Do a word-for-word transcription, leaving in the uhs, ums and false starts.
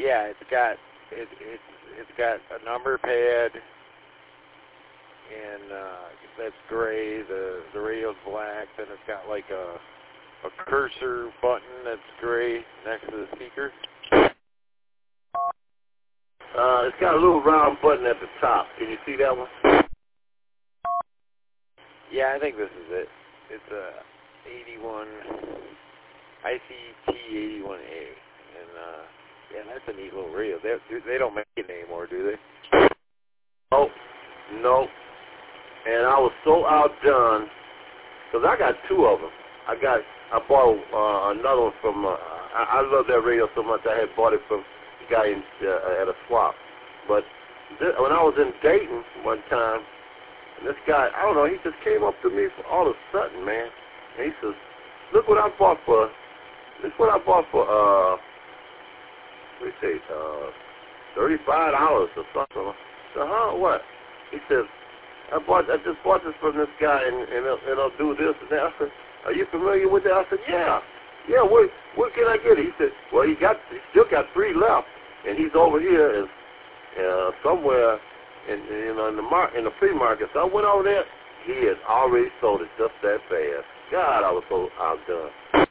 yeah, it's got it it's it's got a number pad, and uh, that's gray. The the radio's black. Then it's got like a a cursor button that's gray next to the speaker. Uh, it's got a little round button at the top. Can you see that one? Yeah, I think this is it. It's a eighty-one I C T eighty-one A, and uh, yeah, that's a neat little radio. They they don't make it anymore, do they? Oh, no. And I was so outdone because I got two of them. I got I bought uh, another one from. Uh, I, I love that radio so much. I had bought it from the guy in, uh, at a swap. But this, when I was in Dayton one time, and this guy, I don't know, he just came up to me for all of a sudden, man. And he says, "Look what I bought for. This what I bought for. Uh, what do you say? Uh, thirty-five dollars or something." I said, "Huh? What?" He says, "I bought. I just bought this from this guy, and and it'll, it'll do this and that." I said, "Are you familiar with that?" I said, "Yeah, yeah. Where where can I get it?" He said, "Well, he got he still got three left, and he's over here is uh, somewhere in you know in the mar- in the flea market." So I went over there. He had already sold it just that fast. God, I was so outdone.